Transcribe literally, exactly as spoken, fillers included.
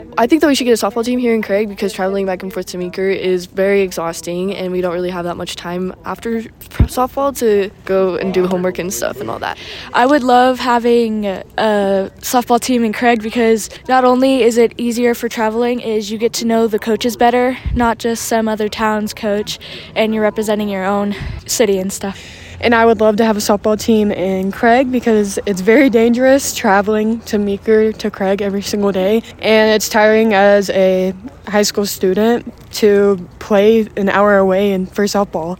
I think that we should get a softball team here in Craig because traveling back and forth to Meeker is very exhausting and we don't really have that much time after softball to go and do homework and stuff and all that. I would love having a softball team in Craig because not only is it easier for traveling, is you get to know the coaches better, not just some other town's coach, and you're representing your own city and stuff. And I would love to have a softball team in Craig because it's very dangerous traveling to Meeker to Craig every single day. And it's tiring as a high school student to play an hour away and for softball.